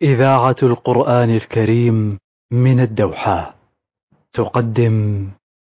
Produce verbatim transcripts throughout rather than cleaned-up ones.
إذاعة القرآن الكريم من الدوحة تقدم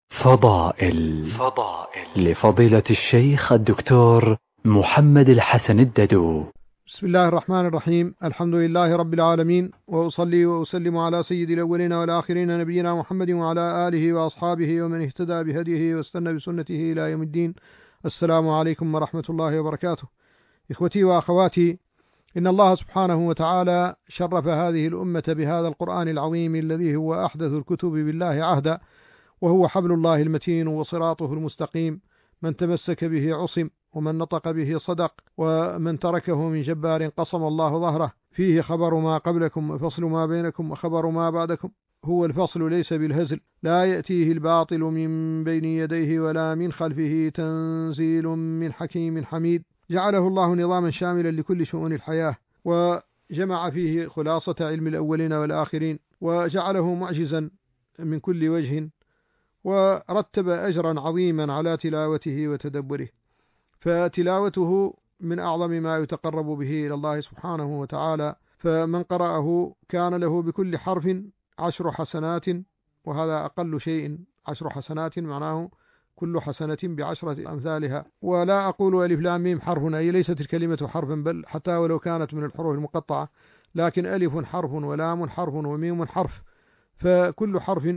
فضائل فضائل لفضيلة الشيخ الدكتور محمد الحسن الددو. بسم الله الرحمن الرحيم. الحمد لله رب العالمين، وأصلي وأسلم على سيد الأولين والآخرين نبينا محمد وعلى آله وأصحابه ومن اهتدى بهديه واستنى بسنته إلى يوم الدين. السلام عليكم ورحمة الله وبركاته. إخوتي وأخواتي، إن الله سبحانه وتعالى شرف هذه الأمة بهذا القرآن العظيم الذي هو أحدث الكتب بالله عهدا، وهو حبل الله المتين وصراطه المستقيم. من تمسك به عصم، ومن نطق به صدق، ومن تركه من جبار قصم الله ظهره. فيه خبر ما قبلكم وفصل ما بينكم وخبر ما بعدكم. هو الفصل ليس بالهزل، لا يأتيه الباطل من بين يديه ولا من خلفه، تنزيل من حكيم حميد. جعله الله نظاما شاملا لكل شؤون الحياة، وجمع فيه خلاصة علم الأولين والآخرين، وجعله معجزا من كل وجه، ورتب أجرا عظيما على تلاوته وتدبره. فتلاوته من أعظم ما يتقرب به إلى الله سبحانه وتعالى، فمن قرأه كان له بكل حرف عشر حسنات، وهذا أقل شيء. عشر حسنات معناه كل حسنة بعشرة أمثالها. ولا أقول ألف لام ميم حرف، أي ليست الكلمة حرفا، بل حتى ولو كانت من الحروف المقطعة، لكن ألف حرف ولام حرف وميم حرف، فكل حرف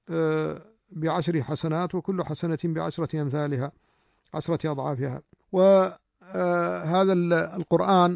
بعشر حسنات، وكل حسنة بعشرة أمثالها، عشرة أضعافها. وهذا القرآن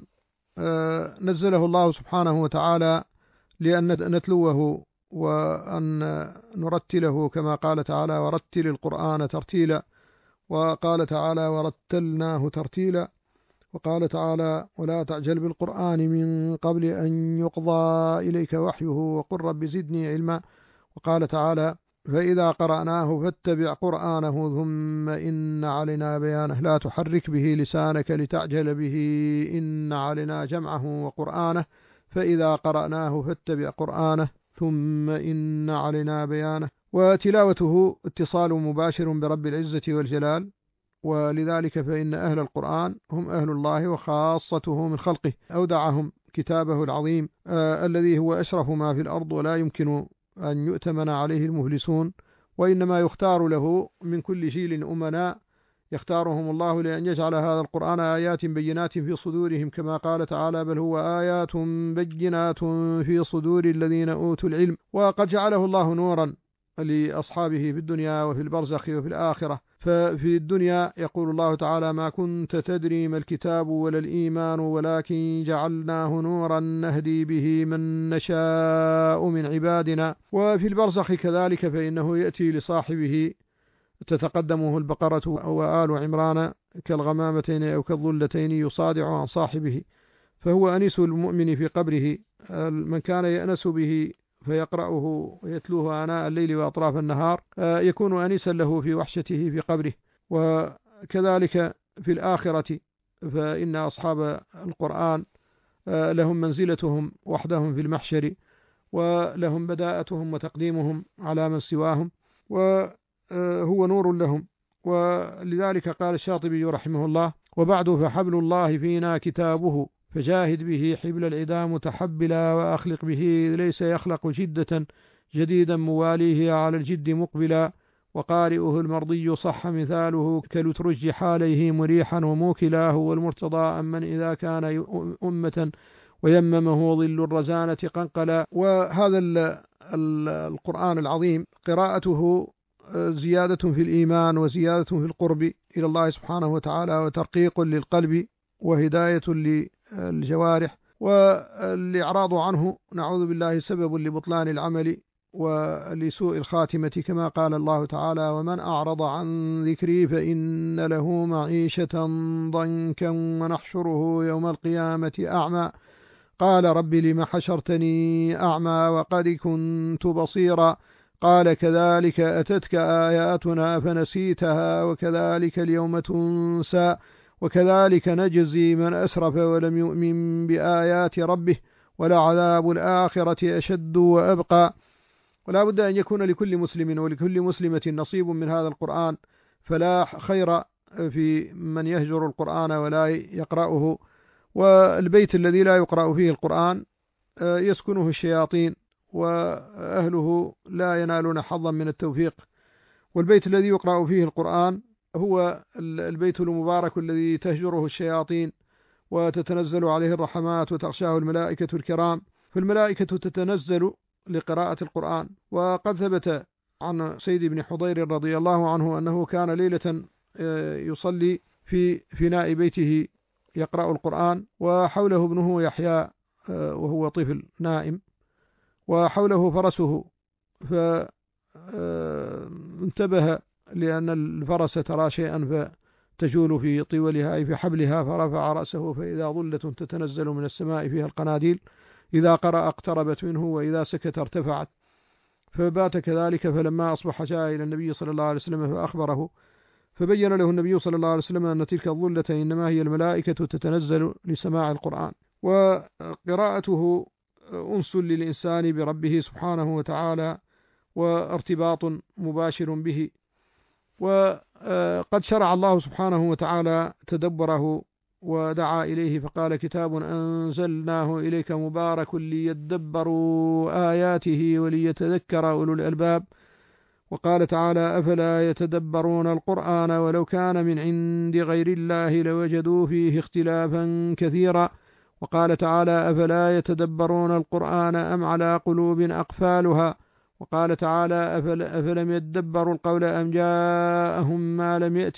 نزله الله سبحانه وتعالى لأن نتلوه وأن نرتله، كما قال تعالى: ورتل القرآن ترتيلا. وقال تعالى: ورتلناه ترتيلا. وقال تعالى: ولا تعجل بالقرآن من قبل أن يقضى إليك وحيه وقل رب زدني علما. وقال تعالى: فإذا قرأناه فاتبع قرآنه ثم إن علينا بيانه لا تحرك به لسانك لتعجل به إن علينا جمعه وقرآنه فإذا قرأناه فاتبع قرآنه ثم إن علينا بيانه. وتلاوته اتصال مباشر برب العزة والجلال، ولذلك فإن أهل القرآن هم أهل الله وخاصته من خلقه. أودعهم كتابه العظيم آه الذي هو أشرف ما في الأرض، ولا يمكن أن يؤتمن عليه المفلسون، وإنما يختار له من كل جيل أمناء يختارهم الله لأن يجعل هذا القرآن آيات بينات في صدورهم، كما قال تعالى: بل هو آيات بينات في صدور الذين أوتوا العلم. وقد جعله الله نورا لأصحابه في الدنيا وفي البرزخ وفي الآخرة. ففي الدنيا يقول الله تعالى: ما كنت تدري ما الكتاب ولا الإيمان ولكن جعلناه نورا نهدي به من نشاء من عبادنا. وفي البرزخ كذلك، فإنه يأتي لصاحبه تتقدمه البقرة وآل عمران كالغمامتين أو كالظلتين يصادع عن صاحبه، فهو أنيس المؤمن في قبره. من كان يأنس به فيقرأه ويتلوه آناء الليل وأطراف النهار يكون أنيسا له في وحشته في قبره. وكذلك في الآخرة، فإن أصحاب القرآن لهم منزلتهم وحدهم في المحشر، ولهم بداءتهم وتقديمهم على من سواهم، وهو نور لهم. ولذلك قال الشاطبي رحمه الله: وبعد فحبل الله فينا كتابه فجاهد به حبل العدا متحبلا، وأخلق به ليس يخلق جدة جديدا مواليه على الجد مقبلا. وقارئه المرضي صح مثاله كالترج حاليه مريحا وموكلا. هو المرتضى أمن إذا كان أمة ويممه ظل الرزانة قنقلا. وهذا القرآن العظيم قراءته زيادة في الإيمان وزيادة في القرب إلى الله سبحانه وتعالى، وترقيق للقلب وهداية للجوارح. والإعراض عنه نعوذ بالله سبب لبطلان العمل ولسوء الخاتمة، كما قال الله تعالى: ومن أعرض عن ذكري فإن له معيشة ضنكا ونحشره يوم القيامة أعمى. قال: رب لم حشرتني أعمى وقد كنت بصيرا. قال: كذلك أتتك آياتنا فنسيتها وكذلك اليوم تنسى وكذلك نجزي من أسرف ولم يؤمن بآيات ربه ولعذاب الآخرة أشد وأبقى. ولا بد أن يكون لكل مسلم ولكل مسلمة نصيب من هذا القرآن، فلا خير في من يهجر القرآن ولا يقرأه. والبيت الذي لا يقرأ فيه القرآن يسكنه الشياطين وأهله لا ينالون حظا من التوفيق. والبيت الذي يقرأ فيه القرآن هو البيت المبارك الذي تهجره الشياطين وتتنزل عليه الرحمات وتغشاه الملائكة الكرام، فالملائكة تتنزل لقراءة القرآن. وقد ثبت عن سيد بن حضير رضي الله عنه أنه كان ليلة يصلي في فناء بيته يقرأ القرآن، وحوله ابنه يحيى وهو طفل نائم، وحوله فرسه، فانتبه لأن الفرس ترى شيئا فتجول في طولها أي في حبلها، فرفع رأسه فإذا ظلة تتنزل من السماء فيها القناديل، إذا قرأ اقتربت منه وإذا سكت ارتفعت، فبات كذلك. فلما أصبح جاء إلى النبي صلى الله عليه وسلم فأخبره، فبين له النبي صلى الله عليه وسلم أن تلك الظلة إنما هي الملائكة تتنزل لسماع القرآن. وقراءته أنس للإنسان بربه سبحانه وتعالى وارتباط مباشر به. وقد شرع الله سبحانه وتعالى تدبره ودعا إليه فقال: كتاب أنزلناه إليك مبارك ليدبروا آياته وليتذكر أولو الألباب. وقال تعالى: أفلا يتدبرون القرآن ولو كان من عند غير الله لوجدوا فيه اختلافا كثيرا. وقال تعالى: أفلا يتدبرون القرآن أم على قلوب أقفالها. وقال تعالى: أفلم يدبروا القول أم جاءهم ما لم يأت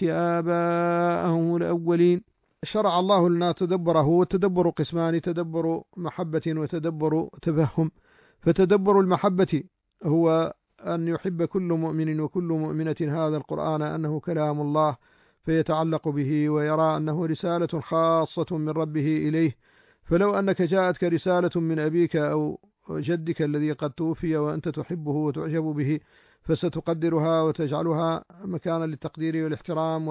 آباءهم الأولين. شرع الله لنا تدبره، والتدبر قسمان: تدبر محبة وتدبر تفهم. فتدبر المحبة هو أن يحب كل مؤمن وكل مؤمنة هذا القرآن أنه كلام الله، فيتعلق به ويرى أنه رسالة خاصة من ربه إليه. فلو أنك جاءتك رسالة من أبيك أو جدك الذي قد توفي وأنت تحبه وتعجب به، فستقدرها وتجعلها مكانا للتقدير والاحترام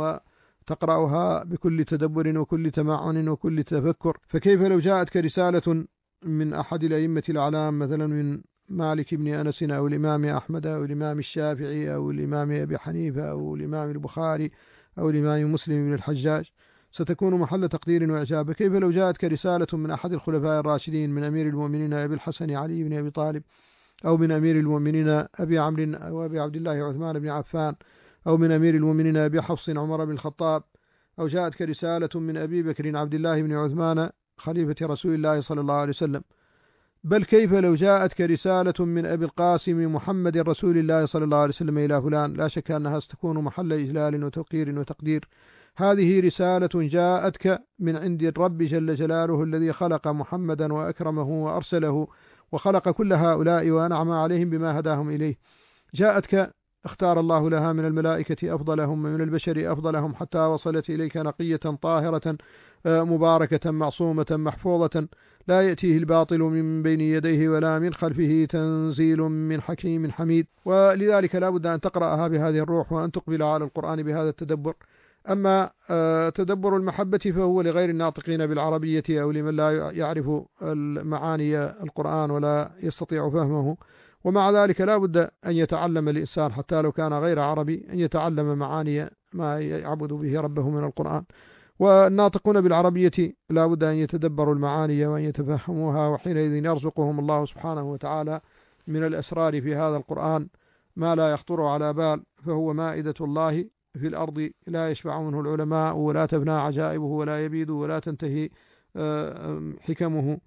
وتقرأها بكل تدبر وكل تمعن وكل تفكر. فكيف لو جاءتك رسالة من أحد الأئمة الأعلام، مثلا من مالك بن أنس أو الإمام أحمد أو الإمام الشافعي أو الإمام أبي حنيفة أو الإمام البخاري أو الإمام مسلم بن الحجاج، ستكون محل تقدير وإعجاب. كيف لو جاءتك رسالة من أحد الخلفاء الراشدين، من أمير المؤمنين أبي الحسن علي بن أبي طالب، أو من أمير المؤمنين أبي عمرو أو أبي عبد الله عثمان بن عفان، أو من أمير المؤمنين أبي حفص عمر بن الخطاب، أو جاءتك رسالة من أبي بكر عبد الله بن عثمان خليفة رسول الله صلى الله عليه وسلم. بل كيف لو جاءتك رسالة من أبي القاسم محمد رسول الله صلى الله عليه وسلم إلى فلان، لا شك أنها ستكون محل إجلال وتوقير وتقدير. هذه رسالة جاءتك من عند الرب جل جلاله الذي خلق محمدا وأكرمه وأرسله وخلق كل هؤلاء وأنعم عليهم بما هداهم إليه. جاءتك اختار الله لها من الملائكة أفضلهم ومن البشر أفضلهم، حتى وصلت إليك نقية طاهرة مباركة معصومة محفوظة، لا يأتيه الباطل من بين يديه ولا من خلفه، تنزيل من حكيم حميد. ولذلك لا بد أن تقرأها بهذه الروح وأن تقبل على القرآن بهذا التدبر. أما تدبر المحبة فهو لغير الناطقين بالعربية أو لمن لا يعرف معاني القرآن ولا يستطيع فهمه. ومع ذلك لا بد أن يتعلم الإنسان حتى لو كان غير عربي أن يتعلم معاني ما يعبد به ربه من القرآن. والناطقون بالعربية لا بد أن يتدبروا المعاني وأن يتفهموها، وحينئذ يرزقهم الله سبحانه وتعالى من الأسرار في هذا القرآن ما لا يخطر على بال، فهو مائدة الله في الأرض لا يشبع منه العلماء ولا تفنى عجائبه ولا يبيد ولا تنتهي حكمه.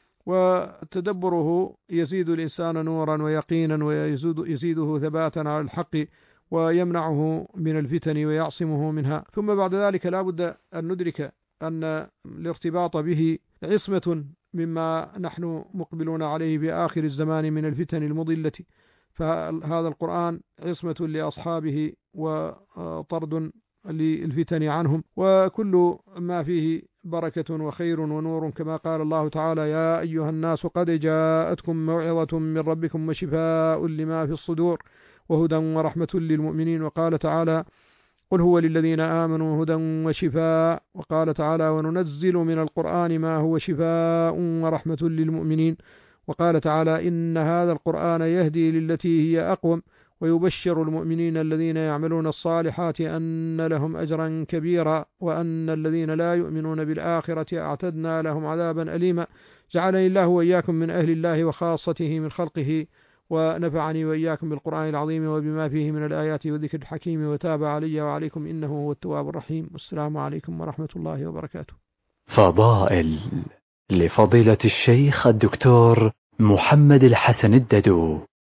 وتدبره يزيد الإنسان نورا ويقينا ويزيده ثباتا على الحق ويمنعه من الفتن ويعصمه منها. ثم بعد ذلك لا بد أن ندرك أن الارتباط به عصمة مما نحن مقبلون عليه في آخر الزمان من الفتن المضلة. فهذا القرآن عصمة لأصحابه وطرد للفتن عنهم، وكل ما فيه بركة وخير ونور، كما قال الله تعالى: يا أيها الناس قد جاءتكم موعظة من ربكم وشفاء لما في الصدور وهدى ورحمة للمؤمنين. وقال تعالى: قل هو للذين آمنوا هدى وشفاء. وقال تعالى: وننزل من القرآن ما هو شفاء ورحمة للمؤمنين. وقال تعالى: إن هذا القرآن يهدي للتي هي أقوم ويبشر المؤمنين الذين يعملون الصالحات أن لهم أجرا كبيرا وأن الذين لا يؤمنون بالآخرة أعتدنا لهم عذابا أليما. جعلني الله وإياكم من أهل الله وخاصته من خلقه، ونفعني وإياكم بالقرآن العظيم وبما فيه من الآيات والذكر الحكيم، وتاب علي وعليكم إنه هو التواب الرحيم. والسلام عليكم ورحمة الله وبركاته. فضائل لفضيلة الشيخ الدكتور محمد الحسن الددو.